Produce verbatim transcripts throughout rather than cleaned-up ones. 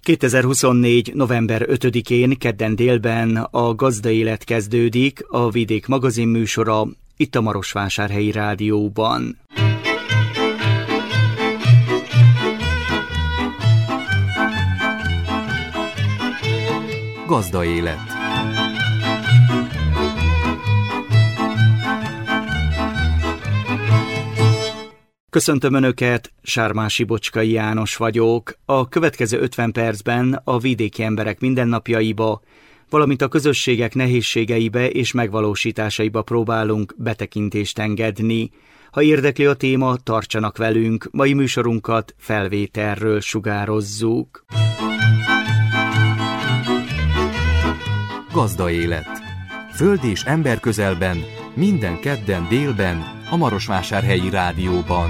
kétezer-huszonnégy. november ötödikén kedden délben a Gazdaélet kezdődik, a Vidék magazin műsora itt a Marosvásárhelyi Rádióban. Gazdaélet. Köszöntöm Önöket, Sármási Bocskai János vagyok. A következő ötven percben a vidéki emberek mindennapjaiba, valamint a közösségek nehézségeibe és megvalósításaiba próbálunk betekintést engedni. Ha érdekli a téma, tartsanak velünk, mai műsorunkat felvételről sugározzuk. Gazdaélet. Föld és ember közelben, minden kedden délben, a Marosvásárhelyi Rádióban.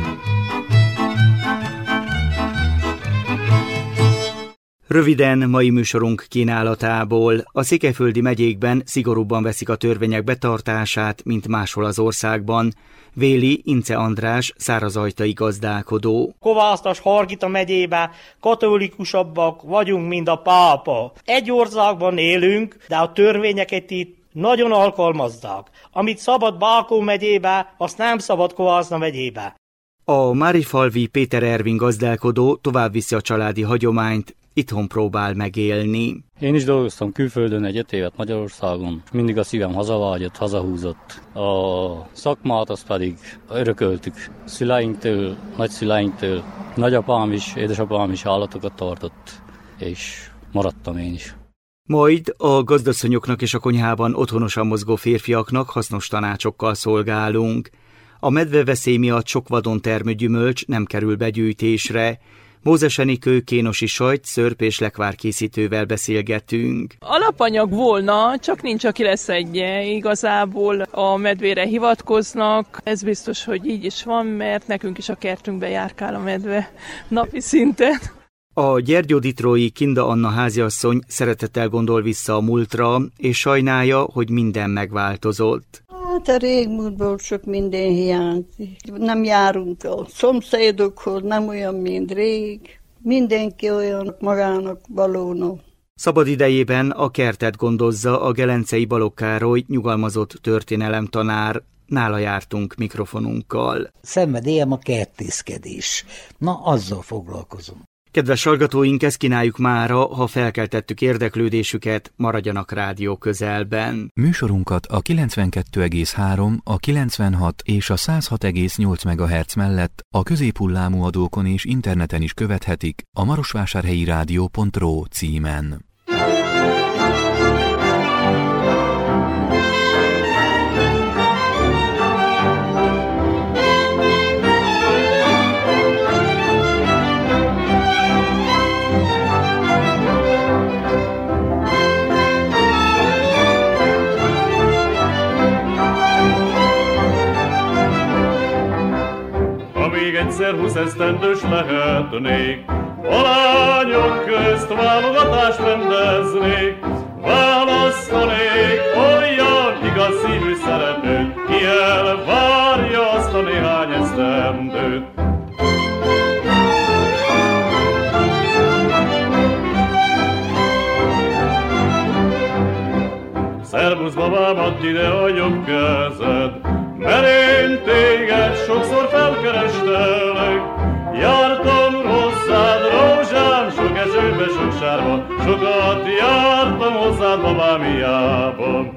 Röviden mai műsorunk kínálatából. A székelyföldi megyékben szigorúbban veszik a törvények betartását, mint máshol az országban, véli Ince András, szárazajtai gazdálkodó. Kovásztas Hargita megyébe katolikusabbak vagyunk, mint a pápa. Egy országban élünk, de a törvényeket itt nagyon alkalmazzák. Amit szabad Bákó megyébe, azt nem szabad Kovászna megyébe. A Márifalvi Péter Ervin gazdálkodó tovább viszi a családi hagyományt, itthon próbál megélni. Én is dolgoztam külföldön egy öt évet Magyarországon. Mindig a szívem hazavágyott, hazahúzott. A szakmát azt pedig örököltük szüleinktől, nagyszüleinktől. Nagyapám is, édesapám is állatokat tartott, és maradtam én is. Majd a gazdasszonyoknak és a konyhában otthonosan mozgó férfiaknak hasznos tanácsokkal szolgálunk. A medveveszély miatt sok vadon termő gyümölcs nem kerül begyűjtésre. Mózes Enikő kénosi sajt, szörp és lekvár készítővel beszélgetünk. Alapanyag volna, csak nincs, aki leszedje. Igazából a medvére hivatkoznak. Ez biztos, hogy így is van, mert nekünk is a kertünkbe járkál a medve napi szinten. A gyergyóditrói Kinda Anna háziasszony szeretettel gondol vissza a múltra, és sajnálja, hogy minden megváltozott. Hát a régmúltból sok minden hiányzik. Nem járunk a szomszédokhoz, nem olyan, mint rég. Mindenki olyan magának valóna. Szabad idejében a kertet gondozza a Gelencei Balogh Károly nyugalmazott történelemtanár. Nála jártunk mikrofonunkkal. Szenvedélyem a kertészkedés. Na, azzal foglalkozom. Kedves hallgatóink, ezt kínáljuk mára, ha felkeltettük érdeklődésüket, maradjanak rádió közelben. Műsorunkat a kilencvenkettő egész három, a kilencvenhat és a száz hat egész nyolc megahertz mellett a középhullámú adókon és interneten is követhetik a marosvásárhelyi rádió pont ro címen. Egyszer húsz esztendős lehetnék, a lányok közt válogatást rendeznék, választanék olyan igaz szívű szeretőt, ki elvárja azt a néhány esztendőt. Szervusz babám, add ide a jobb kezed, mert én téged sokszor felkerestelek. Jártam hozzád, rózsám, sok esőbe, sok sárban, sokat jártam hozzád, babám, hiába.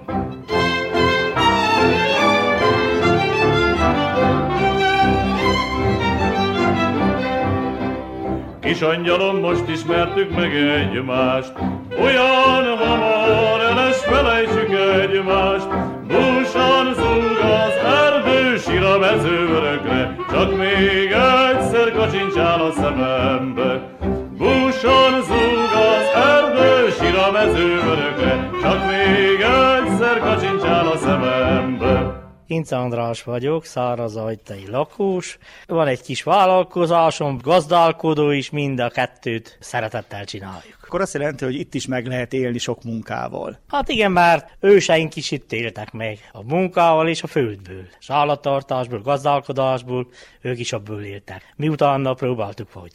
Kis angyalom, most ismertük meg egymást, olyan hamar el is felejtsük egymást. Búsan zúg az erdő, sír a mező örökre, csak még egyszer kacsincsál a szemembe. Búsan zúg az erdő, sír a mező örökre, csak még egyszer kacsincsál a szemembe. Ince András vagyok, szárazajtai lakós. Van egy kis vállalkozásom, gazdálkodó is, mind a kettőt szeretettel csináljuk. Akkor azt jelenti, hogy itt is meg lehet élni sok munkával. Hát igen, mert őseink is itt éltek meg a munkával és a földből. És állattartásból, gazdálkodásból, ők is abból éltek. Mi utána próbáltuk folytatni.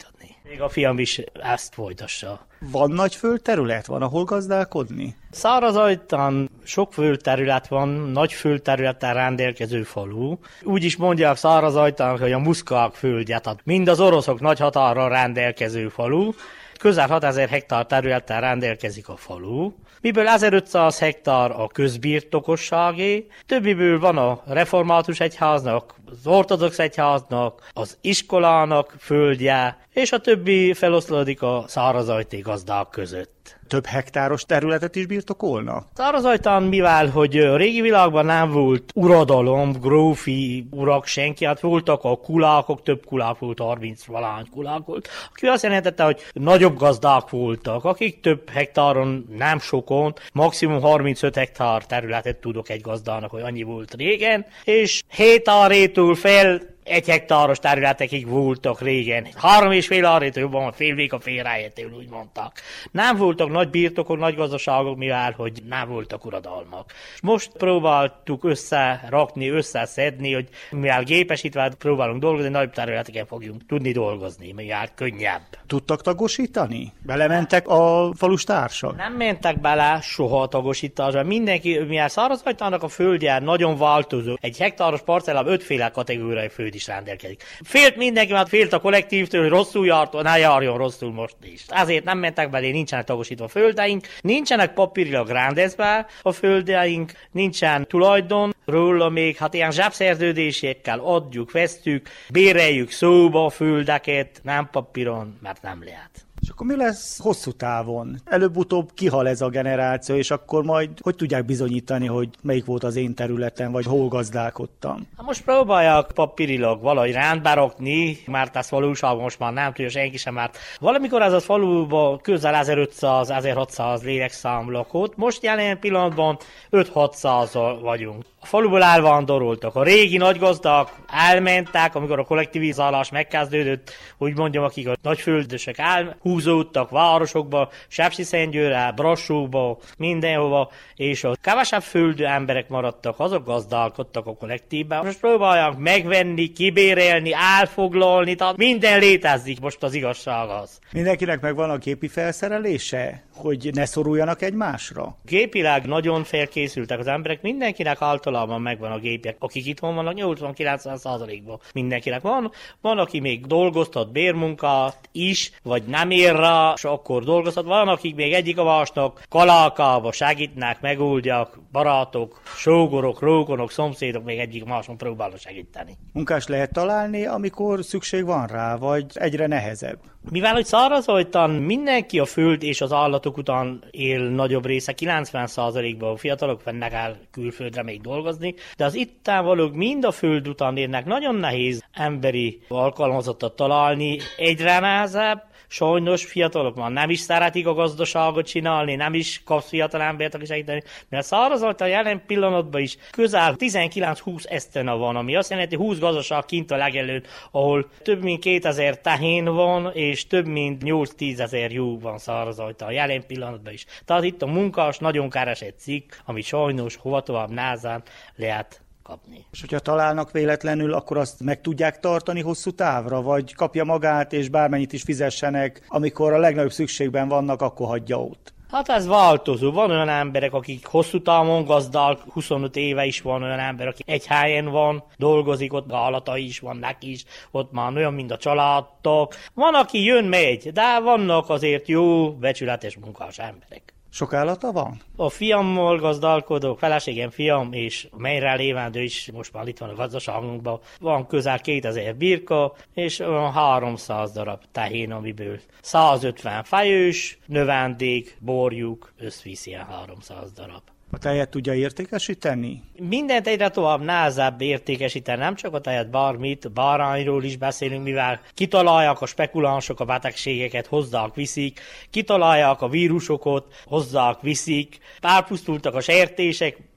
Még a fiam is ezt folytassa. Van nagy földterület? Van, ahol gazdálkodni? Szárazajtán sok földterület van, nagy földterületen rendelkező falu. Úgy is mondják Szárazajtán, hogy a muszkák földje, tehát mind az oroszok nagy határral rendelkező falu. Közel hatezer hektár területen rendelkezik a falu, miből ezerötszáz hektár a közbirtokosságé, többiből van a református egyháznak, az ortodox egyháznak, az iskolának földje, és a többi feloszlódik a szárazajti gazdák között. Több hektáros területet is birtokolnak? Szárazajtán, mivel hogy a régi világban nem volt uradalom, grófi urak, senki, hát voltak a kulákok, több kulák volt, harminc-valahány kulák volt, aki azt jelentette, hogy nagyobb gazdák voltak, akik több hektáron, nem sokon, maximum harmincöt hektár területet tudok egy gazdának, hogy annyi volt régen, és hét árétől fel egy hektáros területekig voltak régen. Három és fél árétől jobban, fél vég a félrájétől, úgy mondták. Nem voltak nagy birtokok, nagy gazdaságok, mivel hogy nem voltak uradalmak. Most próbáltuk összerakni, összeszedni, hogy mivel gépesítve próbálunk dolgozni, nagyobb területeken fogjunk tudni dolgozni, mivel könnyebb. Tudtak tagosítani? Belementek a falus társak? Nem mentek bele soha a tagosításba. Mindenki, mivel Szárazajtának a földje nagyon változó. Egy hektáros parcellában ötféle kategóriai föld is rendelkezik. Félt mindenki, mert félt a kollektívtől, hogy rosszul járt, ne járjon rosszul most is. Ezért nem mentek belé, nincsenek tagosítva a földeink, nincsenek papírilag rendezve a földeink, nincsen tulajdon, róla még, hát ilyen zsebszerződésekkel adjuk, vesztük, béreljük szóba a földeket, nem papíron, mert nem lehet. És akkor mi lesz hosszú távon? Előbb-utóbb kihal ez a generáció, és akkor majd hogy tudják bizonyítani, hogy melyik volt az én területem, vagy hol gazdálkodtam? Hát most próbálják papírilag valahogy rendbe rakni, mert ez valóságban most már nem tudja senki sem, mert valamikor ez a faluban közel ezerötszáz-ezerhatszáz lélekszám lakott, most jelen pillanatban öt-hatszázal vagyunk. A faluból elvándoroltak. A régi nagygazdák elmentek, amikor a kollektivizálás megkezdődött, úgy mondjam, akik a nagyföldösek elhúzódtak városokba, Sepsiszentgyőrre, Brassóba, mindenhova, és a kevesebb földű emberek maradtak, azok gazdálkodtak a kollektívben. Most próbálják megvenni, kibérelni, elfoglalni, tehát minden létezik, most az igazság az. Mindenkinek megvan a gépi felszerelése, hogy ne szoruljanak egymásra? Gépileg nagyon felkészültek az emberek, mindenkinek általában megvan a gépek. Akik itthon vannak, nyolcvan-kilencven százalékban mindenkinek van. Van, aki még dolgoztat bérmunkát is, vagy nem ér rá, és akkor dolgoztat. Van, akik még egyik a másnak kalálkába segítnek, megoldják, barátok, sógorok, rókonok, szomszédok még egyik a másnak próbálnak segíteni. Munkás lehet találni, amikor szükség van rá, vagy egyre nehezebb? Mivel, hogy Szárazajtán mindenki a föld és az állatok után él nagyobb része, kilencven százalékban a fiatalok mennek el külföldre még dolgozni, de az ittán valók mind a föld után érnek, nagyon nehéz emberi alkalmazottat találni, egyre nehezebb. Sajnos fiatalok már nem is szeretik a gazdaságot csinálni, nem is kapsz fiatal embert, aki segíteni, mert Szárazajtán jelen pillanatban is közel tizenkilenc-húsz esztena van, ami azt jelenti, húsz gazdaság kint a legelőn, ahol több mint kétezer tehén van, és több mint nyolc-tízezer jó van Szárazajtán jelen pillanatban is. Tehát itt a munkás nagyon keresett cikk, ami sajnos hova tovább nehezen lehet kapni. És hogyha találnak véletlenül, akkor azt meg tudják tartani hosszú távra, vagy kapja magát, és bármennyit is fizessenek, amikor a legnagyobb szükségben vannak, akkor hagyja ott? Hát ez változó. Van olyan emberek, akik hosszú távon gazdál, huszonöt éve is van olyan ember, aki egy helyen van, dolgozik, ott állatai is van neki is, ott már olyan, mint a családtag. Van, aki jön, megy, de vannak azért jó, becsületes munkás emberek. Sok állata van? A fiammal gazdálkodok, feleségem, fiam, és melyre lévendő is, most már itt van a gazdaságunkban, van közel kétezer birka, és olyan háromszáz darab tehén, amiből százötven fejős, növendék, borjuk, összvisz ilyen háromszáz darab. A tejet tudja értékesíteni? Mindent egyre tovább nehezebb értékesíteni, nem csak a tejet, bármit, bárányról is beszélünk, mivel kitalálják a spekulánsok a betegségeket, hozzák, viszik, kitalálják a vírusokat, hozzák, viszik, elpusztultak a sertések,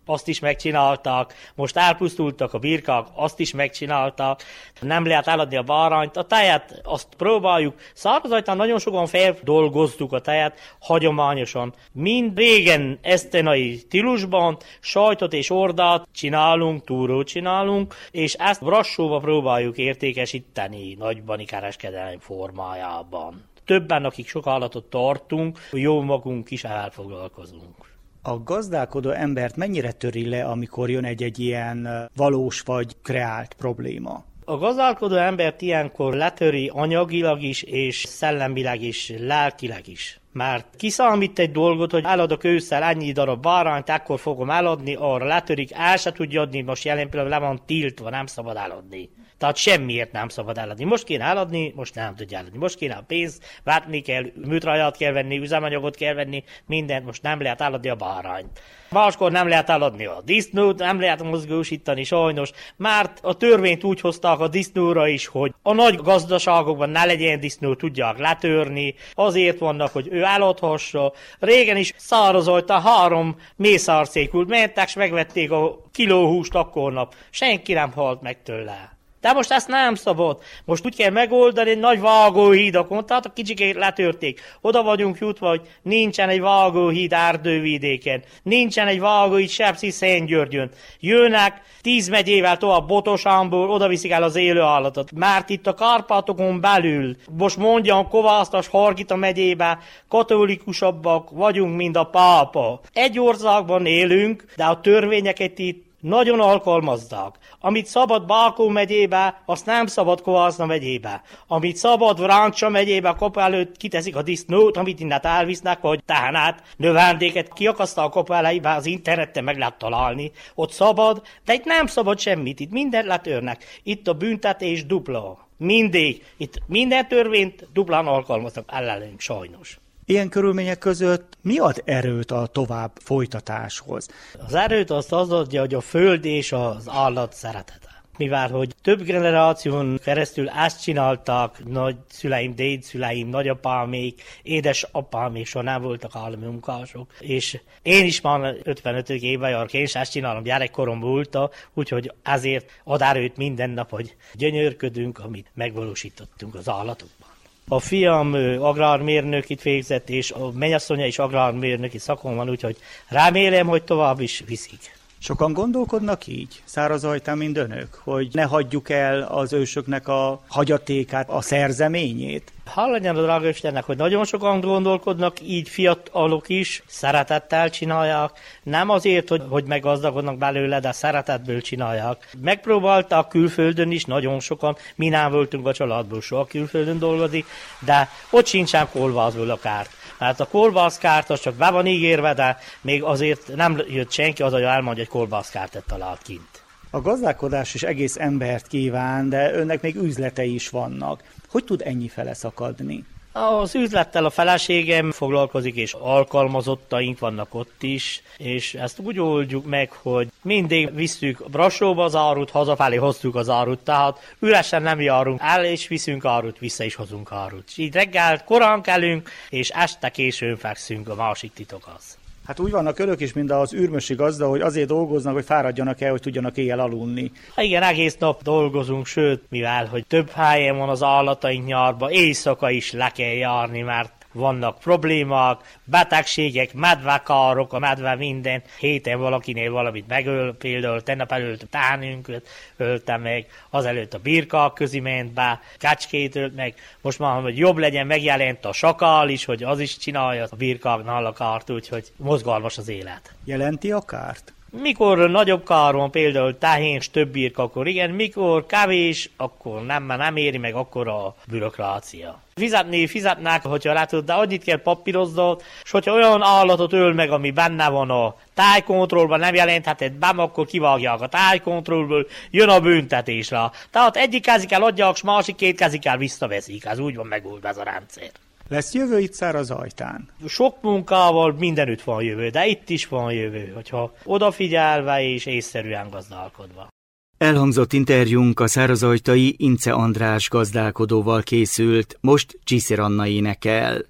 azt is megcsináltak, most elpusztultak a birkák, azt is megcsináltak, nem lehet eladni a bárányt, a tejet azt próbáljuk, Szárazajtán nagyon sokan feldolgoztuk a tejet hagyományosan. Mind régen esztenai stílusban sajtot és ordát csinálunk, túrót csinálunk, és ezt Brassóba próbáljuk értékesíteni nagybani kereskedelmi formájában. Többen, akik sok állatot tartunk, jó magunk is elfoglalkozunk. A gazdálkodó embert mennyire töri le, amikor jön egy-egy ilyen valós vagy kreált probléma? A gazdálkodó embert ilyenkor letöri anyagilag is, és szellemileg is, lelkileg is. Mert kiszámít egy dolgot, hogy eladok ősszel ennyi darab bárányt, akkor fogom eladni, arra letörik, el se tudja adni, most jelen pillanatban le van tiltva, nem szabad eladni. Tehát semmiért nem szabad eladni. Most kéne eladni, most nem tudja eladni. Most kéne a pénzt, várni kell, műtrajat kell venni, üzemanyagot kell venni, mindent, most nem lehet eladni a bárányt. Máskor nem lehet eladni a disznót, nem lehet mozgósítani sajnos, mert a törvényt úgy hozták a disznóra is, hogy a nagy gazdaságokban ne legyen disznó, tudják letörni, azért vannak, hogy ő eladhassa. Régen is Szárazajtán három mészárcékult mentek, és megvették a kilóhúst akkor nap. Senki nem halt meg tőle. De most ezt nem szabad. Most úgy kell megoldani egy nagy vágóhídakon, tehát a kicsikét letörték. Oda vagyunk jutva, hogy nincsen egy vágóhíd Erdővidéken, nincsen egy vágóhíd Sepsi-Szentgyörgyön. Jönnek tíz megyével tovább Botosánból, oda viszik el az élő állatot. Mert itt a Kárpátokon belül, most mondjam, Kovásztas, Hargita megyébe katolikusabbak vagyunk, mint a pápa. Egy országban élünk, de a törvényeket itt nagyon alkalmazzák. Amit szabad Bákó megyébe, azt nem szabad Kovászna megyébe. Amit szabad Vráncsa megyébe, kapu előtt kiteszik a disznót, amit innen elvisznek, vagy tehenát, növendéket kiakasztal a kapu elejébe, az interneten meg lehet találni. Ott szabad, de itt nem szabad semmit, itt mindent letörnek. Itt a büntetés dupla. Mindig. Itt minden törvényt duplán alkalmaznak ellenünk, sajnos. Ilyen körülmények között mi ad erőt a tovább folytatáshoz? Az erőt azt az adja, hogy a föld és az állat szeretete. Mivel, hogy több generáción keresztül ezt csináltak, nagyszüleim, dédszüleim, nagyapámék, édesapámék soha nem voltak állami munkások, és én is már ötvenöt éve járok, én is ezt csinálom, gyerekkorom óta, úgyhogy ezért ad erőt minden nap, hogy gyönyörködünk, amit megvalósítottunk az állatokban. A fiam agrármérnök itt végzett, és a mennyasszonya is agrármérnöki szakon van, úgyhogy remélem, hogy tovább is viszik. Sokan gondolkodnak így, Szárazajtán, mint önök, hogy ne hagyjuk el az ősöknek a hagyatékát, a szerzeményét? Hál' legyen a drága Istennek, hogy nagyon sokan gondolkodnak, így fiatalok is, szeretettel csinálják, nem azért, hogy, hogy meggazdagodnak belőle, de szeretetből csinálják. Megpróbáltak külföldön is, nagyon sokan, mi nem voltunk a családból soha külföldön dolgozni, de ott sincsen kolbászból a kárt. Mert a kolbászkárt az csak be van ígérve, de még azért nem jött senki az, hogy elmondja, hogy kolbászkártet talált kint. A gazdálkodás is egész embert kíván, de önnek még üzletei is vannak. Hogy tud ennyi fele szakadni? Az üzlettel a feleségem foglalkozik, és alkalmazottaink vannak ott is, és ezt úgy oldjuk meg, hogy mindig visszük Brassóba az árut, hazafelé hoztuk az árut, tehát üresen nem járunk el, és viszünk árut, vissza is hozunk árut. És így reggel korán kelünk, és este későn fekszünk, a másik titok az. Hát úgy vannak önök is, mint az űrmösi gazda, hogy azért dolgoznak, hogy fáradjanak el, hogy tudjanak éjjel aludni. Ha igen, egész nap dolgozunk, sőt, mivel hogy több helyen van az állataink nyárba, éjszaka is le kell járni, mert vannak problémák, betegségek, medvekárok, a medve minden héten valakinél valamit megöl, például tegnap előtt a tánünket ölte meg, azelőtt a birkák közé ment be, kecskét ölt meg, most már, hogy jobb legyen, megjelent a sakál is, hogy az is csinálja a birkáknál a kárt, úgyhogy mozgalmas az élet. Jelenti a kárt? Mikor nagyobb kár van, például tehén, több birka, akkor igen, mikor kevés, akkor nem, mert nem éri meg akkor a bürokrácia. Fizetni fizetnek, hogyha látod, de annyit kell papíroznod, és hogyha olyan állatot öl meg, ami benne van a tájkontrollban, nem jelentheted be, akkor kivágják a tájkontrollból, jön a büntetésre. Tehát egyik kezikkel adják, és másik két kezikkel visszaveszik, ez úgy van megoldva ez a rendszer. Lesz jövő itt Szárazajtán? Sok munkával mindenütt van jövő, de itt is van jövő, hogyha odafigyelve és észszerűen gazdálkodva. Elhangzott interjúnk a szárazajtai Ince András gazdálkodóval készült, most Csiszér Anna énekel.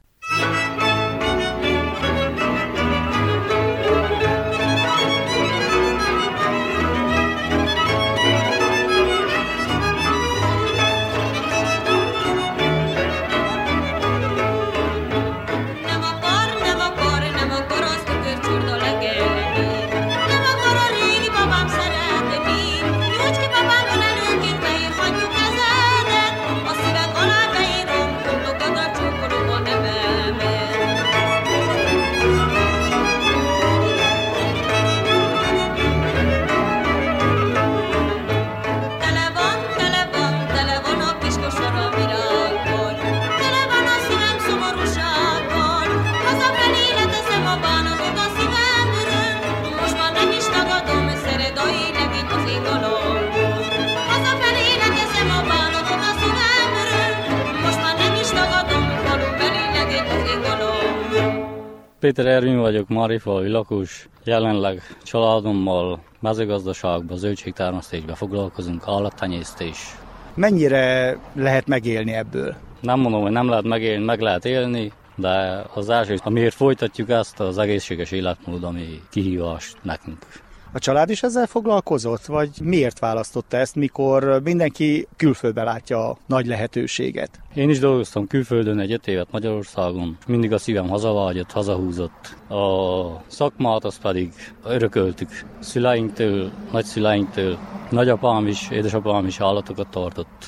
Péter Ervin vagyok, Marifalvi lakos. Jelenleg családommal mezőgazdaságban, zöldségtermesztésben foglalkozunk, állattenyésztés. Mennyire lehet megélni ebből? Nem mondom, hogy nem lehet megélni, meg lehet élni, de az első, amiért folytatjuk ezt, az egészséges életmód, ami kihívás nekünk. A család is ezzel foglalkozott, vagy miért választotta ezt, mikor mindenki külföldben látja a nagy lehetőséget? Én is dolgoztam külföldön egy öt évet Magyarországon, mindig a szívem hazavágyott, hazahúzott. A szakmát azt pedig örököltük szüleinktől, nagyszüleinktől. Nagyapám is, édesapám is állatokat tartott,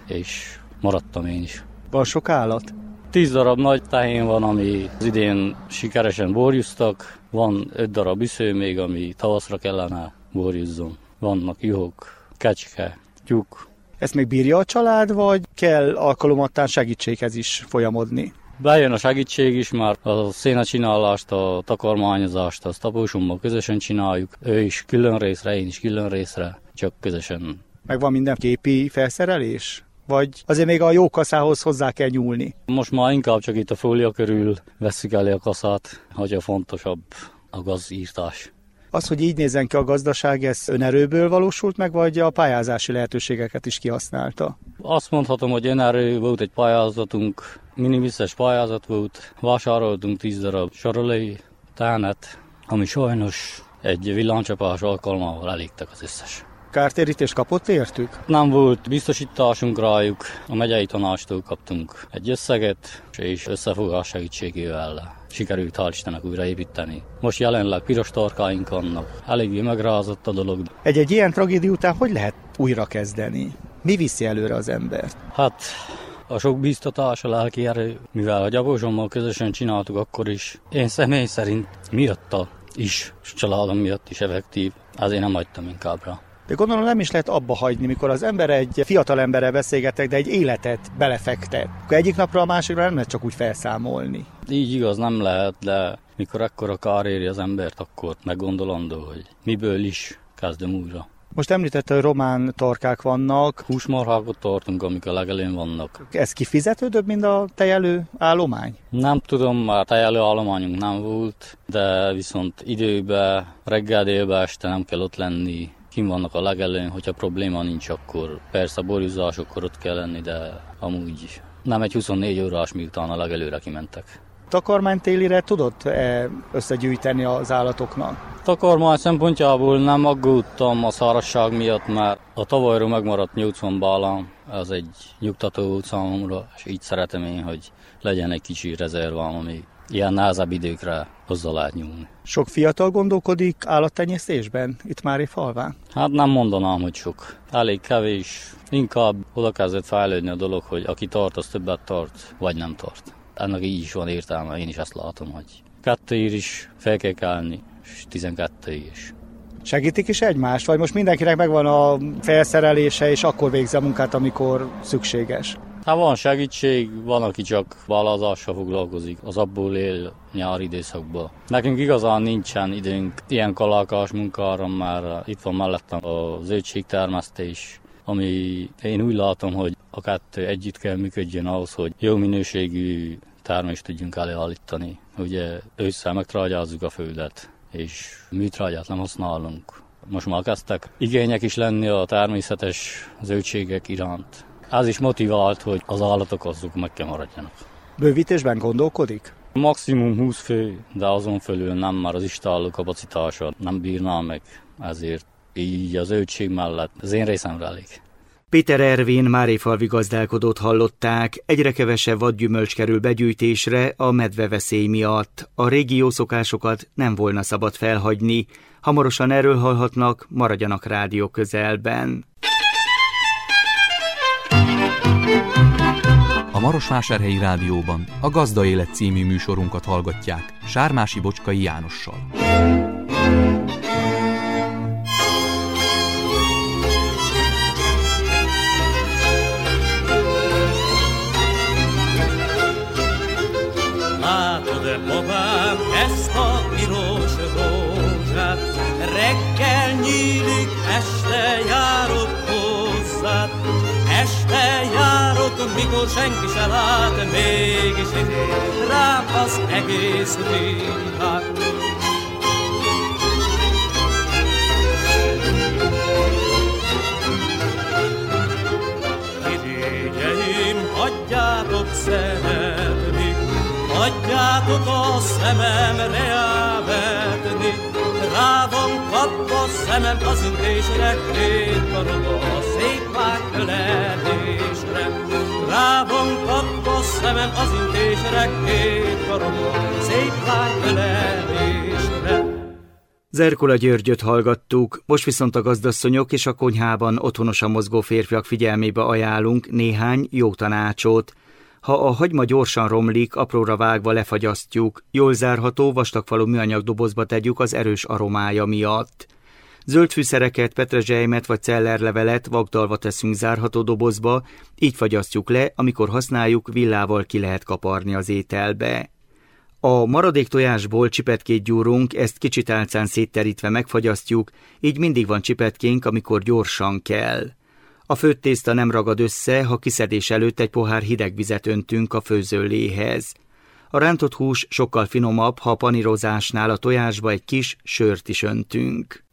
és maradtam én is. Van sok állat? Tíz darab nagy tehén van, ami az idén sikeresen borjuztak. Van öt darab üsző még, ami tavaszra kellene borjuzzon. Vannak juhok, kecske, tyúk. Ezt még bírja a család, vagy kell alkalomattán segítséghez is folyamodni? Bejön a segítség is, már a szénacsinálást, a takarmányozást, azt apósommal közösen csináljuk. Ő is külön részre, én is külön részre, csak közösen. Meg van minden gépi felszerelés? Vagy azért még a jó kaszához hozzá kell nyúlni? Most már inkább csak itt a fólia körül vesszük elé a kaszát, hogy a fontosabb a gazírtás. Az, hogy így nézzen ki a gazdaság, ez önerőből valósult meg, vagy a pályázási lehetőségeket is kihasználta? Azt mondhatom, hogy önerő, volt egy pályázatunk, minivisszes pályázat volt, vásároltunk tíz darab sarolai tehenet, ami sajnos egy villámcsapás alkalmával elégtek az összes. Kártérítést kapott értük? Nem volt biztosításunk rájuk, a megyei tanácstól kaptunk egy összeget, és összefogás segítségével sikerült hál' Istennek újraépíteni. Most jelenleg piros tarkáink vannak, eléggé megrázott a dolog. Egy-egy ilyen tragédia után hogy lehet újra kezdeni? Mi viszi előre az embert? Hát a sok bíztatás, a lelki erő, mivel a gyapósommal közösen csináltuk akkor is. Én személy szerint miatta is, és családom miatt is effektív, ezért nem hagytam inkább rá. De gondolom nem is lehet abba hagyni, mikor az ember egy fiatal emberrel beszélgetek, de egy életet belefektet. Akkor egyik napra a másikra nem lehet csak úgy felszámolni. Így igaz, nem lehet, de mikor ekkora kár éri az embert, akkor meggondolandó, hogy miből is kezdem újra. Most említette, hogy román tarkák vannak. Húsmarhákat tartunk, amik a legelőn vannak. Ez kifizetődőbb, mint a tejelő állomány? Nem tudom, már tejelő állományunk nem volt, de viszont időben, reggel, délben, este nem kell ott lenni. Kim vannak a legelőn, hogyha probléma nincs, akkor persze a borjuzásokkor ott kell lenni, de amúgy nem egy huszonnégy órás, miután a legelőre kimentek. Takarmány télire tudod-e összegyűjteni az állatoknak? Takarmány szempontjából nem aggódtam a szárazság miatt, mert a tavalyról megmaradt nyolcvan bálám, az egy nyugtató volt számomra, és így szeretem én, hogy legyen egy kicsi rezervám, ami ilyen nehezebb időkre hozzá lehet nyúlni. Sok fiatal gondolkodik állattenyésztésben itt Márifalván? Hát nem mondanám, hogy sok. Elég kevés. Inkább oda kezdett fejlődni a dolog, hogy aki tart, az többet tart, vagy nem tart. Ennek így is van értelme, én is ezt látom, hogy kettőért is fel kell kelni, és tizenkettőig is. Segítik is egymást, vagy most mindenkinek megvan a felszerelése, és akkor végzi a munkát, amikor szükséges? Hát van segítség, van, aki csak vállazással foglalkozik, az abból él nyári időszakban. Nekünk igazán nincsen időnk ilyen kalálkás munkára, mert itt van mellettem a zöldségtermesztés, ami én úgy látom, hogy a kettő együtt kell működjön ahhoz, hogy jó minőségű termést tudjunk előállítani. Ugye ősszel megtrágyázzuk a földet, és műtrágyát nem használunk. Most már kezdtek igények is lenni a természetes zöldségek iránt. Ez is motivált, hogy az állatok azok meg kell maradjanak. Bővítésben gondolkodik? Maximum húsz fő, de azon fölül nem, már az istálló kapacitása nem bírná meg, ezért így az zöldség mellett az én részemre elég. Péter Ervin márifalvi gazdálkodót hallották, egyre kevesebb vadgyümölcs kerül begyűjtésre a medveveszély miatt. A régi jó szokásokat nem volna szabad felhagyni. Hamarosan erről hallhatnak, maradjanak rádió közelben. A Marosvásárhelyi Rádióban a Gazda Élet című műsorunkat hallgatják Sármási Bocskai Jánossal. Látod-e, babám, ezt a piros rózsát? Reggel nyílik, este járok hozzád, este járok várjuk, mikor senki se lát, mégis ér rám az egész világ. Irigyeim, hagyjátok szeretni, hagyjátok a szememre elvetni, rá van kapva szemem az intésre, két karom a szép lány ölelésre. Rá van kapva szemem az intésre, két karom a szép lány ölelésre. Zerkola Györgyöt hallgattuk, most viszont a gazdasszonyok és a konyhában otthonosan mozgó férfiak figyelmébe ajánlunk néhány jó tanácsot. Ha a hagyma gyorsan romlik, apróra vágva lefagyasztjuk, jól zárható, vastagfalú műanyag dobozba tegyük az erős aromája miatt. Zöld fűszereket, petrezselymet vagy cellerlevelet vagdalva teszünk zárható dobozba, így fagyasztjuk le, amikor használjuk, villával ki lehet kaparni az ételbe. A maradék tojásból csipetkét gyúrunk, ezt kicsi tálcán szétterítve megfagyasztjuk, így mindig van csipetkénk, amikor gyorsan kell. A főtt tészta nem ragad össze, ha kiszedés előtt egy pohár hideg vizet öntünk a főzőléhez. A rántott hús sokkal finomabb, ha a panírozásnál a tojásba egy kis sört is öntünk.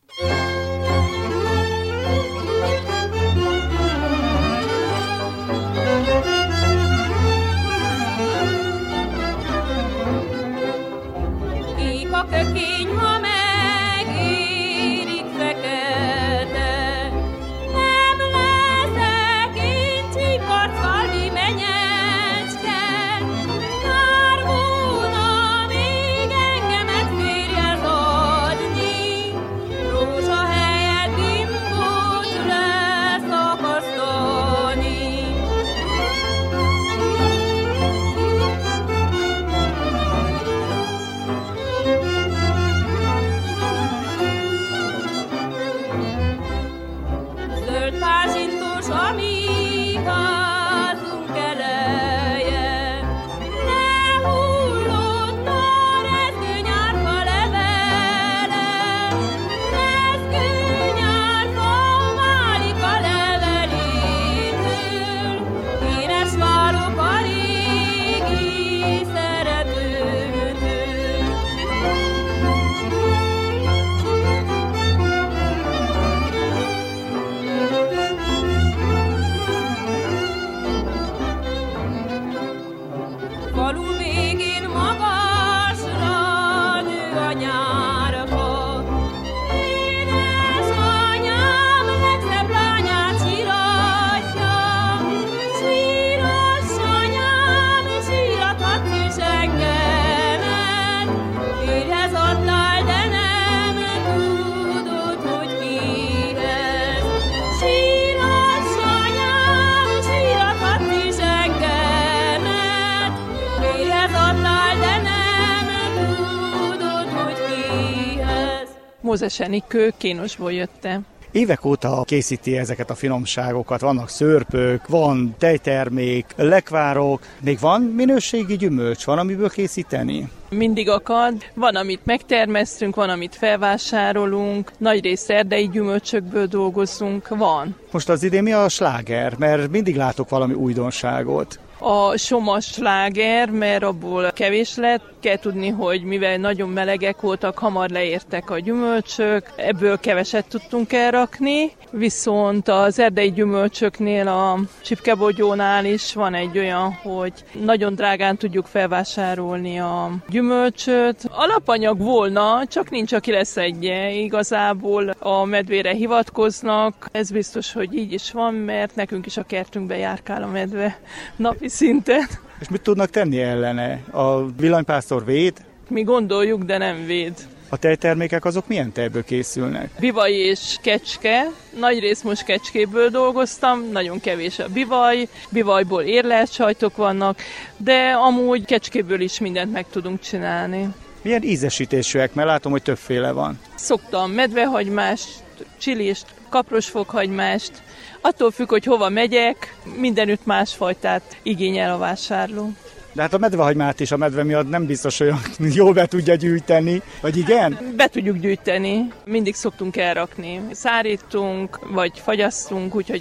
Mózes Enikő Kénosból jötte. Évek óta készíti ezeket a finomságokat, vannak szörpök, van tejtermék, lekvárok, még van minőségi gyümölcs, van amiből készíteni? Mindig akad, van amit megtermesztünk, van amit felvásárolunk, nagyrészt erdei gyümölcsökből dolgozunk, van. Most az idén mi a sláger, mert mindig látok valami újdonságot. A somas sláger, mert abból kevés lett. Kell tudni, hogy mivel nagyon melegek voltak, hamar leértek a gyümölcsök, ebből keveset tudtunk elrakni, viszont az erdei gyümölcsöknél, a csipkebogyónál is van egy olyan, hogy nagyon drágán tudjuk felvásárolni a gyümölcsöt. Alapanyag volna, csak nincs, aki leszedje. Igazából a medvére hivatkoznak, ez biztos, hogy így is van, mert nekünk is a kertünkben járkál a medve napi szinten. És mit tudnak tenni ellene? A villanypásztor véd? Mi gondoljuk, de nem véd. A tejtermékek azok milyen tejből készülnek? Bivaj és kecske. Nagyrészt most kecskéből dolgoztam, nagyon kevés a bivaj. Bivajból érlelt sajtok vannak, de amúgy kecskéből is mindent meg tudunk csinálni. Milyen ízesítésűek, mert látom, hogy többféle van. Szoktam medvehagymást, csilist, kaprosfokhagymást. Attól függ, hogy hova megyek, mindenütt másfajtát igényel a vásárló. De hát a medvehagymát is a medve miatt nem biztos, hogy jól be tudja gyűjteni, vagy igen? Be tudjuk gyűjteni, mindig szoktunk elrakni. Szárítunk, vagy fagyasztunk, úgyhogy van.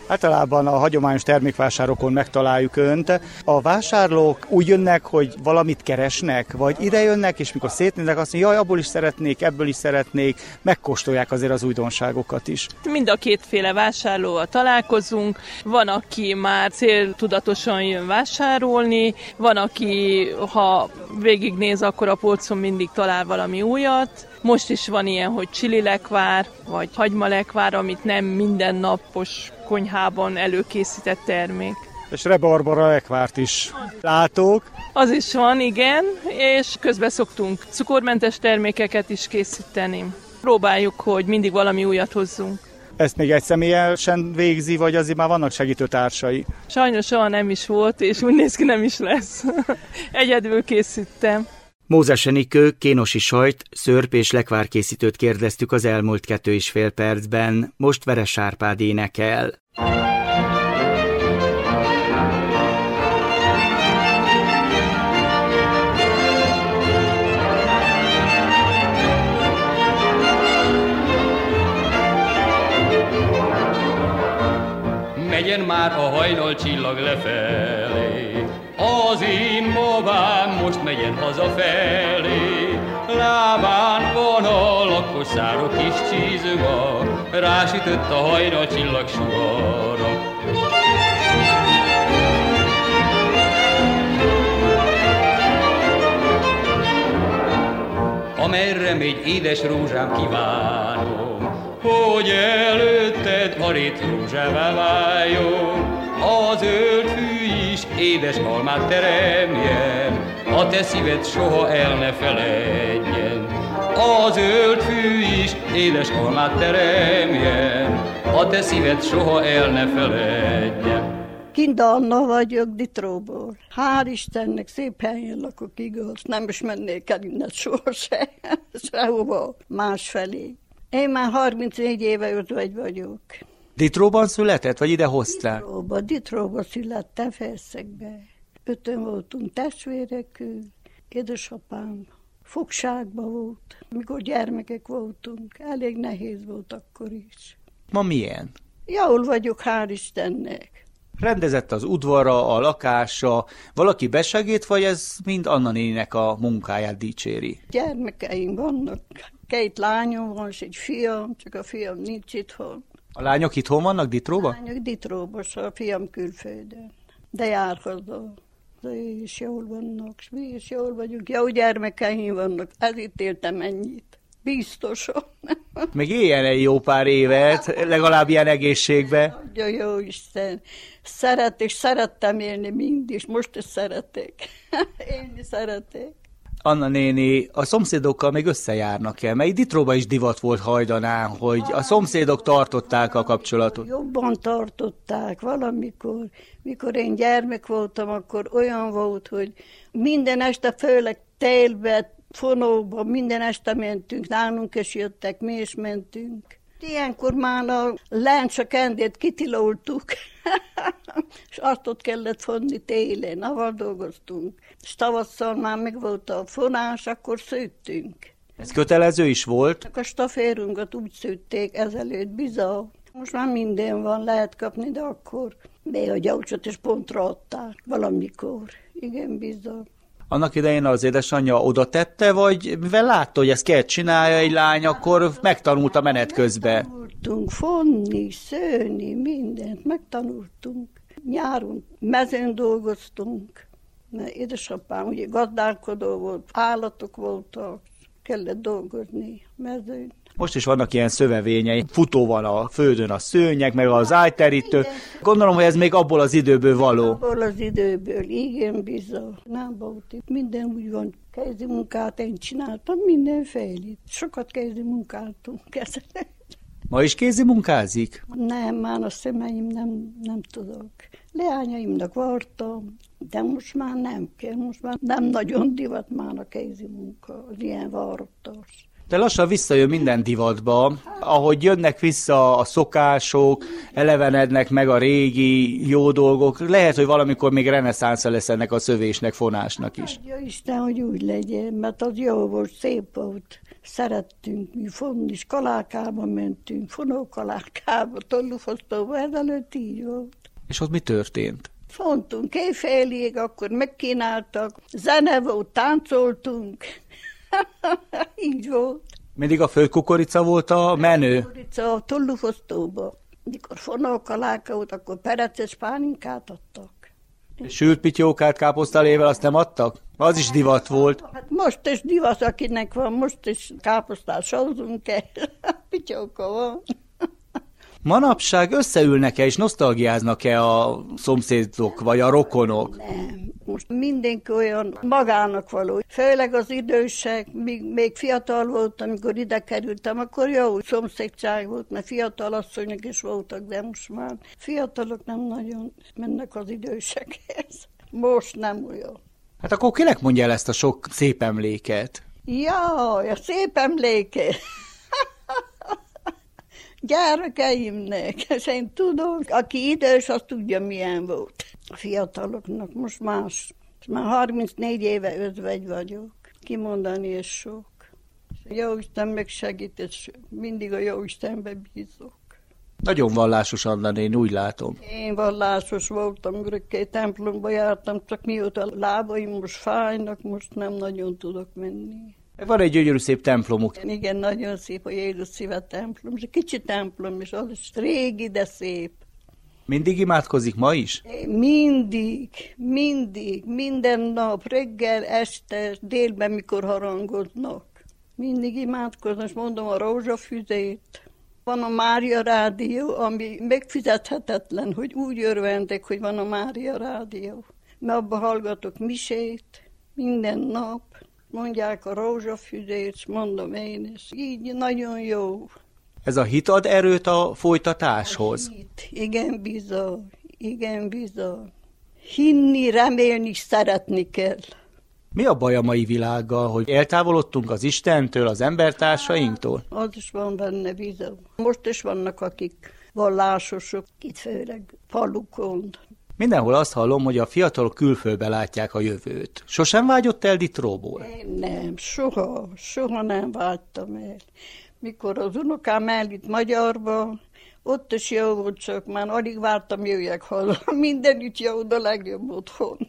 Általában a hagyományos termékvásárokon megtaláljuk önt. A vásárlók úgy jönnek, hogy valamit keresnek, vagy ide jönnek, és mikor szétnéznek, azt mondják, jaj, abból is szeretnék, ebből is szeretnék, megkóstolják azért az újdonságokat is. Mind a kétféle vásárlóval találkozunk, van, aki már céltudatosan jön vásárolni, van, aki, ha végignéz, akkor a polcon mindig talál valami újat. Most is van ilyen, hogy csili-lekvár, vagy hagyma-lekvár, amit nem mindennapos konyhában előkészített termék. És rebarbara lekvárt is látok. Az is van, igen, és közben szoktunk cukormentes termékeket is készíteni. Próbáljuk, hogy mindig valami újat hozzunk. Ezt még egy személyesen végzi, vagy azért már vannak segítőtársai? Sajnos soha nem is volt, és úgy néz ki, nem is lesz. Egyedül készítem. Mózes Enikő, kénosi sajt, szörp és lekvárkészítőt kérdeztük az elmúlt kettő és fél percben, most Veres Árpád énekel. Megyen már a hajnal csillag lefelé, az én babám most megyen hazafelé. Lábán van a lakkos szárok kis csízuga, rásütött a hajnal csillag sugara. Amerre megy édes rózsám, kívánom, hogy előtted a rét rózsává váljon. A zöld fű is édes almát teremjen, a te szíved soha el ne feledjen. A zöld fű is édes almát teremjen, a te szíved soha el ne feledjen. Kinda Anna vagyok Ditróból. Hál' Istennek szép helyen lakok, igaz. Nem is mennék el innen sohasem, sehova másfelé. Én már harmincnégy éve özvegy vagyok. Ditróban született, vagy ide hozták? Ditróba, Ditróba születtem, Felszegbe. Ötön voltunk testvérekül, édesapám fogságban volt, amikor gyermekek voltunk. Elég nehéz volt akkor is. Ma milyen? Jól vagyok, hál' Istennek. Rendezett az udvara, a lakása, valaki besegít, vagy ez mind Anna néninek a munkáját dicséri? Gyermekeim vannak, két lányom van, és egy fiam, csak a fiam nincs itthon. A lányok itthon vannak Ditróban? A lányok Ditróban, a fiam külföldön. De jár haza. De és jól vannak, és mi is jól vagyunk. Jó gyermekeim vannak, ezért éltem ennyit. Biztosan. Még éljen egy jó pár évet, legalább ilyen egészségben. Adja jó Isten. Szeret, és szerettem élni mindig, és most is szeretek. Élni szeretek. Anna néni, a szomszédokkal még összejárnak-e? Mert Ditróban is divat volt hajdanán, hogy a szomszédok tartották a kapcsolatot. Jobban tartották valamikor. Mikor én gyermek voltam, akkor olyan volt, hogy minden este, főleg télbe, fonóba, minden este mentünk, nálunk is jöttek, mi is mentünk. Ilyenkor már a láncsa kendét kitiloltuk, és azt ott kellett fonni télen, ahol dolgoztunk. És tavasszal már meg volt a fonás, akkor szőttünk. Ez kötelező is volt? A staférunkat úgy szőtték ezelőtt bizony. Most már minden van, lehet kapni, de akkor be a gyaucsot és pontra adták valamikor. Igen, bizony. Annak idején az édesanyja oda tette, vagy mivel látta, hogy ezt kell csinálja egy lány, akkor megtanulta menet közben? Megtanultunk fonni, szőni, mindent megtanultunk. Nyáron mezőn dolgoztunk, mert édesapám ugye gazdálkodó volt, állatok voltak, kellett dolgozni mezőn. Most is vannak ilyen szövevényei, futó van a földön a szőnyeg, meg az ágyterítő. Gondolom, hogy ez még abból az időből való. Abból az időből, igen, bizony. Nem volt itt, minden úgy van. Kézi munkát én csináltam, mindenféle. Sokat kézi munkáltunk ezzel. Ma is kézi munkázik? Nem, már a szemeim nem, nem tudok. Leányaimnak vartam, de most már nem kell. Most már nem nagyon divat már a kézi munka, az ilyen varrottas. De lassan visszajön minden divatba. ahogy jönnek vissza a szokások, elevenednek meg a régi jó dolgok, lehet, hogy valamikor még reneszánsza lesz ennek a szövésnek, fonásnak is. Jó Isten, hogy úgy legyen, mert az jó volt, szép volt. Szerettünk mi fonni, és Kalákába mentünk, Fonókalákába, Tollufosztóba, ezelőtt így volt. És ott mi történt? Fontunk éjfélig, akkor megkínáltak, zene volt, táncoltunk, így volt. Mindig a főkukorica volt a menő? Kukorica a Tollufosztóba. Mikor Fonókaláka volt, akkor pereces pálinkát adtak. Sült pityókát káposztalével azt nem adtak? Az is divat volt. Hát most is divat, akinek van, most is káposztát sózunk el, pityóka van. Manapság összeülnek-e és nosztalgiáznak-e a szomszédok vagy a rokonok? Nem, most mindenki olyan magának való. Főleg az idősek, még, még fiatal voltam, amikor ide kerültem, akkor jó szomszédság volt, mert fiatal asszonyok is voltak, de most már fiatalok nem nagyon mennek az idősekhez. Most nem olyan. Hát akkor kinek mondja el ezt a sok szép emléket? Jaj, a szép emléket! Gyermekeimnek, és én tudom, aki idős, az tudja, milyen volt. A fiataloknak most más. Már harmincnégy éve özvegy vagyok. Kimondani és sok. Jóisten megsegít, és mindig a Jóistenbe bízok. Nagyon vallásos, Anna, én úgy látom. Én vallásos voltam, amikor két templomba jártam, csak mióta a lábaim most fájnak, most nem nagyon tudok menni. Van egy gyönyörű szép templomuk. Igen, nagyon szép a Jézus szíve templom, és egy kicsi templom, és az is régi, de szép. Mindig imádkozik ma is? Mindig, mindig, minden nap, reggel, este, délben, mikor harangoznak. Mindig imádkoznak, és mondom a rózsafüzét. Van a Mária Rádió, ami megfizethetetlen, hogy úgy örvendek, hogy van a Mária Rádió. Mert abban hallgatok misét, minden nap. Mondják a rózsafüzét, mondom én is. Így nagyon jó. Ez a hit ad erőt a folytatáshoz? A hit. Igen, bizony. Igen, bizony. Hinni, remélni, szeretni kell. Mi a baj a mai világgal, hogy eltávolodtunk az Istentől, az embertársainktól? Hát, az is van benne bizony. Most is vannak, akik vallásosok, itt főleg falukon. Mindenhol azt hallom, hogy a fiatalok külföldbe látják a jövőt. Sosem vágyott el Ditróból? Én nem, soha, soha nem vágytam el. Mikor az unokám elvitt Magyarba, ott is jó volt, csak már alig vártam, jöjjek haza. Mindenütt jó, de legjobb otthon.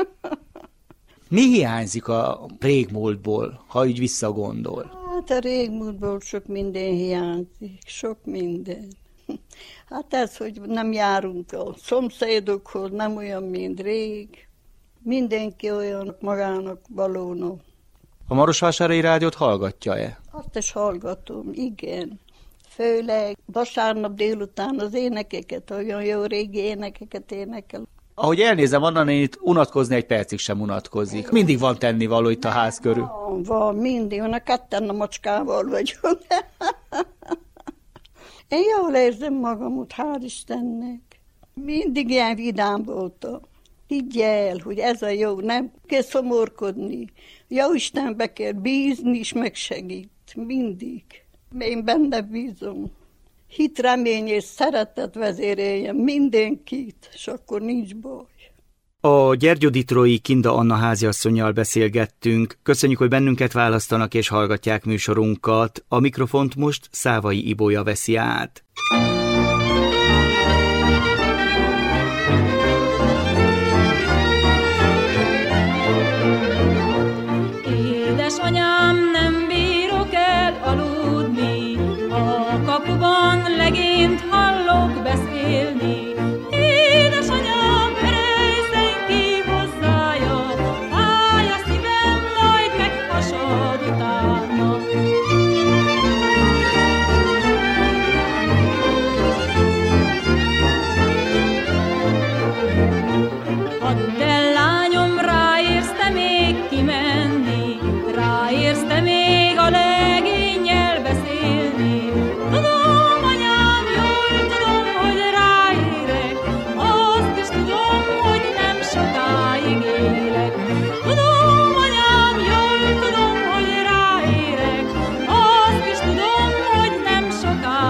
Mi hiányzik a régmúltból, ha így visszagondol? Hát a régmúltból sok minden hiányzik, sok minden. Hát ez, hogy nem járunk a szomszédokhoz, nem olyan, mint rég. Mindenki olyan magának valóna. A Marosvásárhelyi Rádiót hallgatja-e? Azt is hallgatom, igen. Főleg vasárnap délután az énekeket, olyan jó régi énekeket énekel. Ahogy elnézem, Anna, én itt unatkozni egy percig sem unatkozik. Mindig van tennivaló itt a ház körül. Van, van, mindig. Van a ketten a macskával vagyok. Én jól érzem magamot, hál' Istennek. Mindig ilyen vidám voltam. Higgy el, hogy ez a jó, nem kell szomorkodni. Jó Istenbe kell bízni, és megsegít. Mindig. Én benne bízom. Hit, remény és szeretet vezéreljen mindenkit, és akkor nincs baj. A gyergyoditrói Kinda Anna háziasszonnyal beszélgettünk. Köszönjük, hogy bennünket választanak és hallgatják műsorunkat. A mikrofont most Szávai Ibolya veszi át. Édesanyám, nem bírok el aludni, a kapuban legényt hallok beszélni. Édesanyám, erőszen ki hozzája, fáj a szívem, majd meghasad utána. Add el, lányom, ráérsz te még kimenni, ráérsz te még a legénnyel beszélni. Tudom, anyám, jól tudom, hogy ráérek, azt is tudom, hogy nem sokáig élek. Tudom, anyám, jól tudom, hogy ráérek, azt is tudom, hogy nem sokáig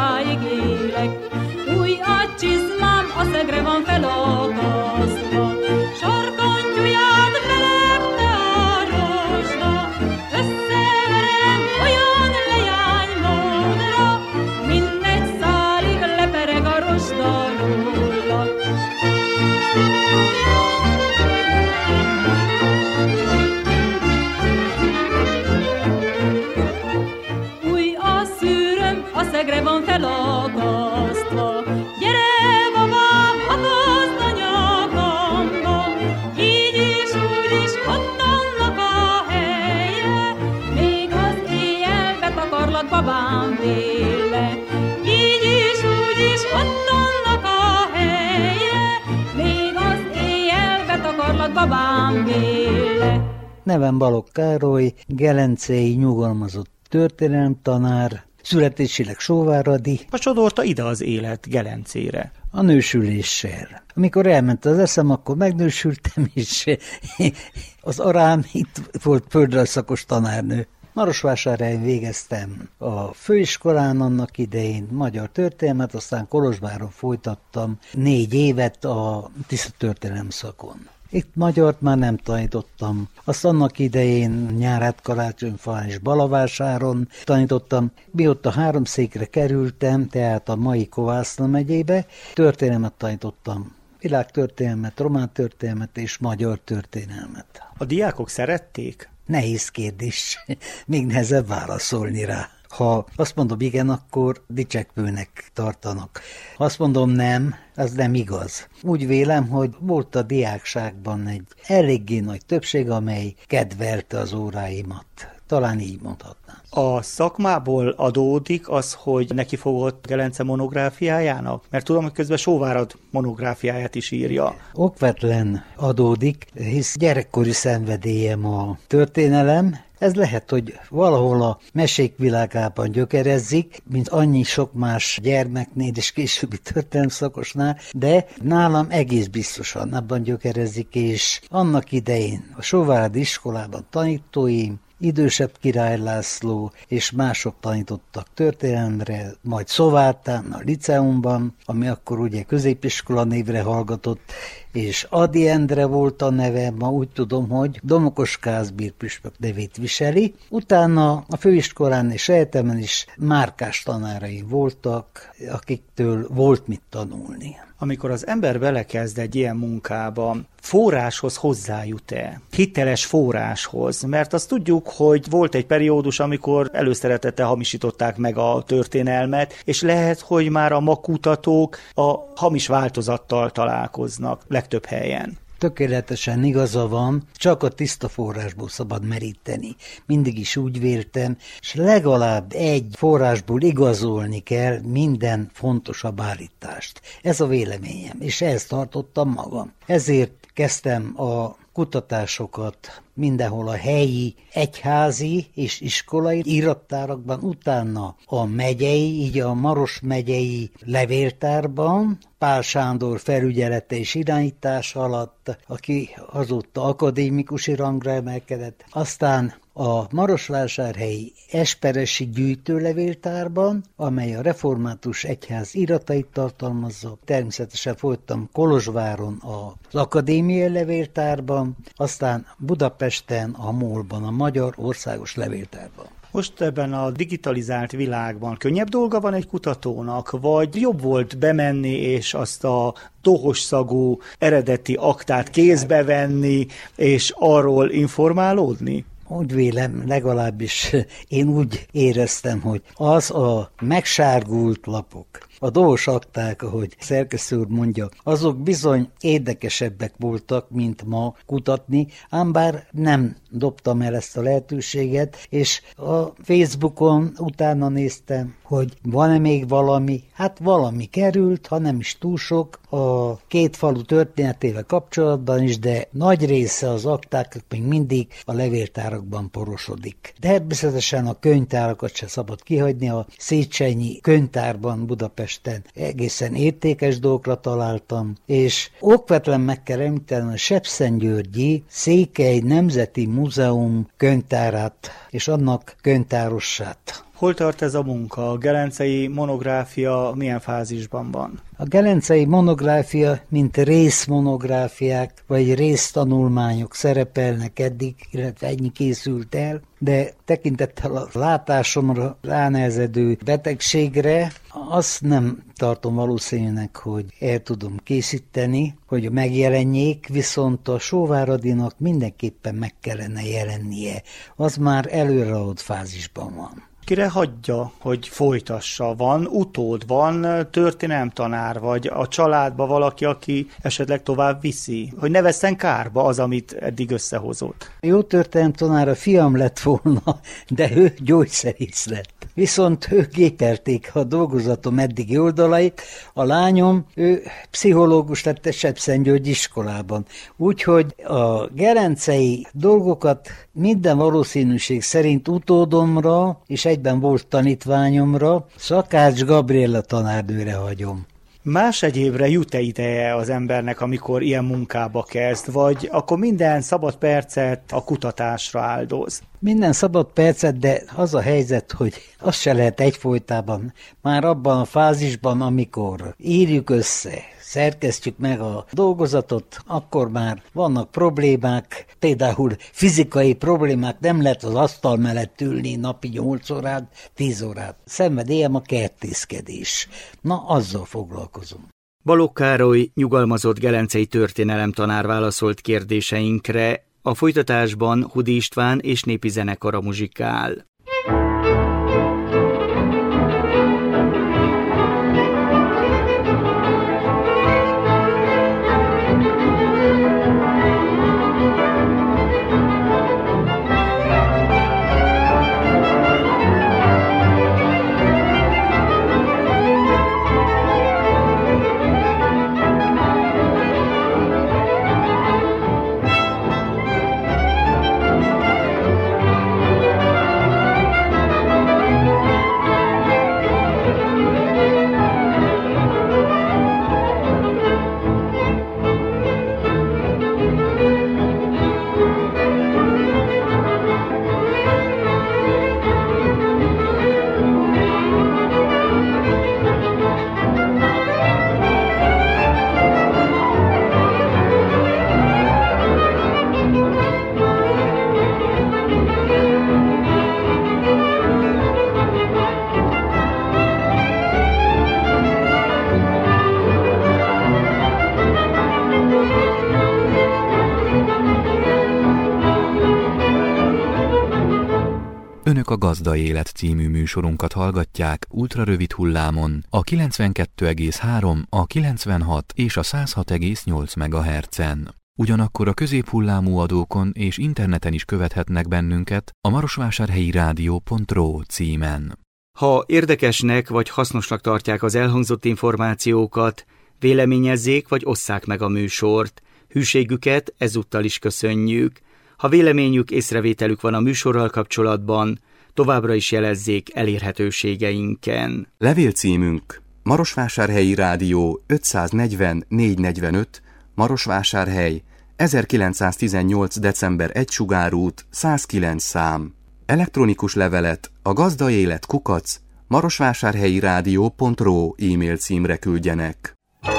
szegre van felakasztva. Gyere, babám, akaszd a nyakamba, így is, úgy is, ott annak a helye, még az éjjel betakarlak babám véle. Így is, úgy is, ott annak a helye, még az éjjel betakarlak babám véle. Nevem Balogh Károly, gelencei nyugalmazott történelemtanár, születésileg sóváradi. Ha sodorta ide az élet Gelencére? A nősüléssel. Amikor elment az eszem, akkor megnősültem, és az arám itt volt földrajzszakos tanárnő. Marosvásárhelyen végeztem a főiskolán annak idején magyar történelmet, aztán Kolozsváron folytattam négy évet a tiszta történelem szakon. Itt magyart már nem tanítottam. Azt annak idején Nyárát, Karácsonyfán és Balavásáron tanítottam. Mióta Háromszékre kerültem, tehát a mai Kovászna megyébe, történelmet tanítottam. Világtörténelmet, román történelmet és magyar történelmet. A diákok szerették? Nehéz kérdés. Még nehezebb válaszolni rá. Ha azt mondom igen, akkor dicsekvőnek tartanak. Ha azt mondom nem, az nem igaz. Úgy vélem, hogy volt a diákságban egy eléggé nagy többség, amely kedvelte az óráimat. Talán így mondhatnám. A szakmából adódik az, hogy neki fogott Gelence monográfiájának? Mert tudom, hogy közben Sóvárad monográfiáját is írja. Okvetlen adódik, hisz gyerekkori szenvedélyem a történelem. Ez lehet, hogy valahol a mesék világában gyökerezzik, mint annyi sok más gyermeknél és későbbi történelemszakosnál, de nálam egész biztosan abban gyökerezik, és annak idején a Sóváradi iskolában tanítóim, idősebb Király László és mások tanítottak történelemre, majd Szovátán, a liceumban, ami akkor ugye középiskola névre hallgatott, és Ady Endre volt a neve, ma úgy tudom, hogy Domokos Kázbír püspök nevét viseli. Utána a főiskolán és egyetemen is márkás tanáraim voltak, akiktől volt mit tanulni. Amikor az ember belekezd egy ilyen munkába, forráshoz hozzájut-e? Hiteles forráshoz? Mert azt tudjuk, hogy volt egy periódus, amikor előszeretettel hamisították meg a történelmet, és lehet, hogy már a ma kutatók a hamis változattal találkoznak legtöbb helyen. Tökéletesen igaza van, csak a tiszta forrásból szabad meríteni. Mindig is úgy véltem, és legalább egy forrásból igazolni kell minden fontosabb állítást. Ez a véleményem, és ehhez tartottam magam. Ezért kezdtem a kutatásokat mindenhol a helyi, egyházi és iskolai irattárakban, utána a megyei, így a Maros megyei levéltárban, Pál Sándor felügyelete és irányítása alatt, aki azóta akadémikusi rangra emelkedett, aztán a Marosvásárhelyi Esperesi gyűjtőlevéltárban, amely a református egyház iratait tartalmazza. Természetesen folytattam Kolozsváron az akadémiai levéltárban, aztán Budapesten a MOL-ban, a Magyar Országos Levéltárban. Most ebben a digitalizált világban könnyebb dolga van egy kutatónak, vagy jobb volt bemenni és azt a dohos szagú eredeti aktát kézbe venni, és arról informálódni? Úgy vélem, legalábbis én úgy éreztem, hogy az a megsárgult lapok, a dohos akták, ahogy szerkesztő úr mondja, azok bizony érdekesebbek voltak, mint ma kutatni, ám bár nem dobtam el ezt a lehetőséget, és a Facebookon utána néztem, hogy van-e még valami, hát valami került, ha nem is túl sok, a két falu történetével kapcsolatban is, de nagy része az aktáknak még mindig a levéltárakban porosodik. Természetesen a könyvtárakat se szabad kihagyni, a Széchenyi könyvtárban Budapesten egészen értékes dolgokra találtam, és okvetlen meg kell említeni a Sepszentgyörgyi Székely Nemzeti Múzeum könyvtárát és annak könyvtárossát. Hol tart ez a munka? A gelencei monográfia milyen fázisban van? A gelencei monográfia, mint részmonográfiák vagy résztanulmányok szerepelnek eddig, illetve ennyi készült el, de tekintettel a látásomra ránehezedő betegségre, azt nem tartom valószínűnek, hogy el tudom készíteni, hogy megjelenjék, viszont a Sóváradinak mindenképpen meg kellene jelennie. Az már előreadott fázisban van. Kire hagyja, hogy folytassa? Van utód, van történelemtanár, vagy a családba valaki, aki esetleg tovább viszi? Hogy ne vesszen kárba az, amit eddig összehozott. Jó történelemtanár a fiam lett volna, de ő gyógyszerész lett. Viszont ők gépelték a dolgozatom eddigi oldalait, a lányom, ő pszichológus lett a Sepszentgyörgyi iskolában. Úgyhogy a gelencei dolgokat minden valószínűség szerint utódomra, és egyben volt tanítványomra, Szakács Gabriella tanárnőre hagyom. Más egyébre jut-e ideje az embernek, amikor ilyen munkába kezd, vagy akkor minden szabad percet a kutatásra áldoz? Minden szabad percet, de az a helyzet, hogy az se lehet egyfolytában. Már abban a fázisban, amikor írjuk össze, szerkesztjük meg a dolgozatot, akkor már vannak problémák, például fizikai problémák, nem lehet az asztal mellett ülni napi nyolc órát, tíz órát. Szenvedélyem a kertészkedés. Na, azzal foglalkozom. Balogh Károly nyugalmazott gelencei történelemtanár válaszolt kérdéseinkre, a folytatásban Hudi István és népi zenekara muzsikál. Önök a Gazda Élet című műsorunkat hallgatják ultrarövid hullámon a kilencvenkettő egész három, a kilencvenhat és a száz hat egész nyolc megahertzen. Ugyanakkor a középhullámú adókon és interneten is követhetnek bennünket a marosvásárhelyi rádió pont ro címen. Ha érdekesnek vagy hasznosnak tartják az elhangzott információkat, véleményezzék vagy osszák meg a műsort. Hűségüket ezúttal is köszönjük. Ha véleményük, észrevételük van a műsorral kapcsolatban, továbbra is jelezzék elérhetőségeinken. Levélcímünk Marosvásárhelyi Rádió ötszáznegyven négyszáznegyvenöt, Marosvásárhely, ezerkilencszáztizennyolc. december elseje sugárút, száz kilenc szám. Elektronikus levelet a gazdaélet kukac marosvásárhelyi rádió pont ro e-mail címre küldjenek.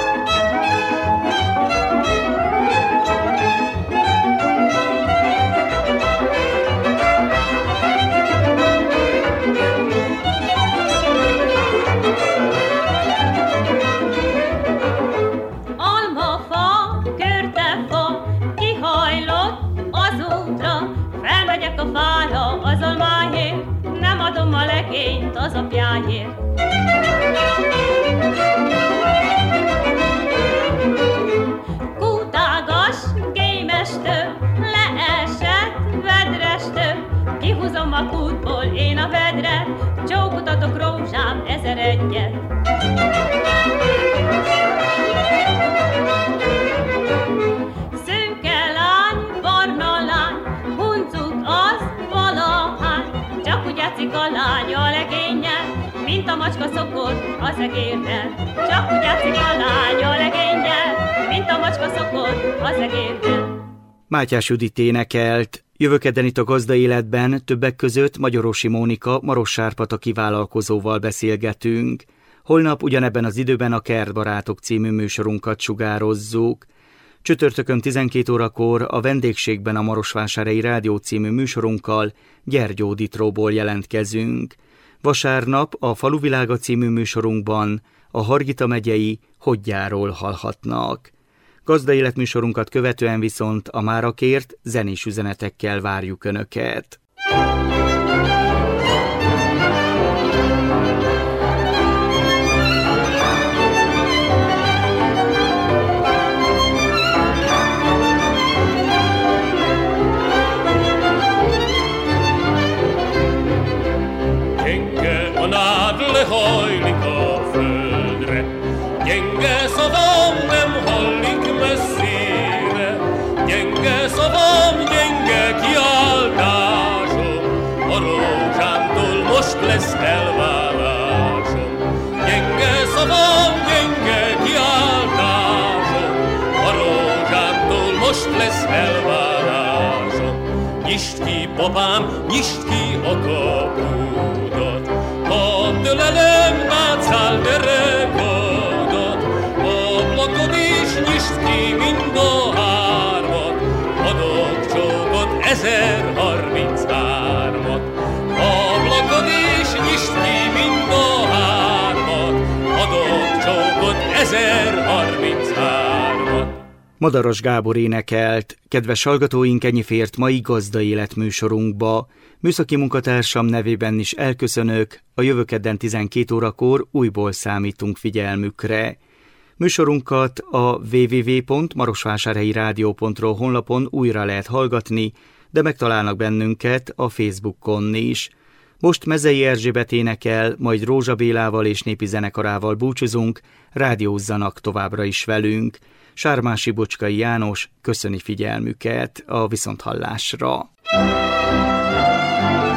Az apjáért. Kútágas gémestő, leesett vedrestő, kihúzom a kútból én a vedret, csókot adok rózsám ezer egyet. Szőke lány, barna lány, huncuk az valahány, csak úgy játszik a lány a legényen, mint a macska szokott az egérrel. Csak úgy játszik a lány a legényen, mint a macska szokott az egérrel. Mátyás Judit énekelt. Jövő kedden itt a Gazda Életben többek között Magyarosi Mónika, Marossárpataki vállalkozóval beszélgetünk. Holnap ugyanebben az időben a Kertbarátok című műsorunkat sugározzuk. Csütörtökön tizenkét órakor a vendégségben a Marosvásárhelyi Rádió című műsorunkkal Gyergyó Ditróból jelentkezünk. Vasárnap a Faluvilága című műsorunkban a Hargita megyei Hodgyáról hallhatnak. Gazda életműsorunkat követően viszont a márakért zenés üzenetekkel várjuk Önöket. lehajlik a földre. Gyenge szavam nem hallik messzire, gyenge szavam, gyenge kiáltásom, a rózsámtól most lesz elválásom. Gyenge szavam, gyenge kiáltásom, a rózsámtól most lesz elválásom. Nyisd ki, papám, nyisd ki a kapudat, hadd ölelem nátszál derekodat, ablakod is nyisd ki mind a hármat, adok csókot ezer harminchármat. Ablakod is nyisd ki mind a hármat, adok csókot ezer harminchármat. Madaras Gábor énekelt. Kedves hallgatóink, ennyi fért mai Gazda Élet műsorunkba. Műszaki munkatársam nevében is elköszönök, a jövő kedden tizenkét órakor újból számítunk figyelmükre. Műsorunkat a double-u double-u double-u pont marosvásárhelyi rádió pont ro honlapon újra lehet hallgatni, de megtalálnak bennünket a Facebookon is. Most Mezei Erzsébet énekel, majd Rózsa Bélával és népi zenekarával búcsúzunk, rádiózzanak továbbra is velünk. Sármási Bocskai János köszöni figyelmüket, a viszonthallásra.